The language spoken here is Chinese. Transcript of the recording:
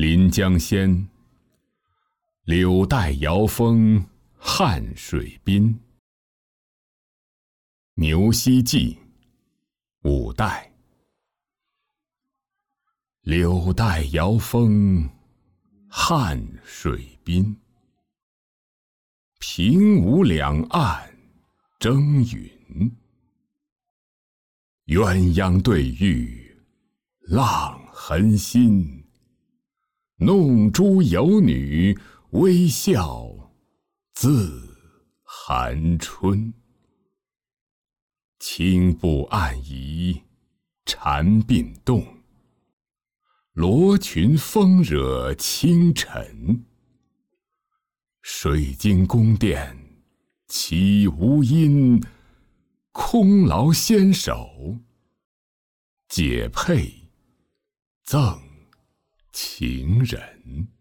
临江仙，柳带摇风汉水滨。牛希济，五代。柳带摇风汉水滨，平芜两岸争云。鸳鸯对玉浪痕新，弄珠有女微笑自寒春。轻步暗移蝉鬓动，罗裙风惹清尘。水晶宫殿岂无因，空劳纤手解佩赠情人。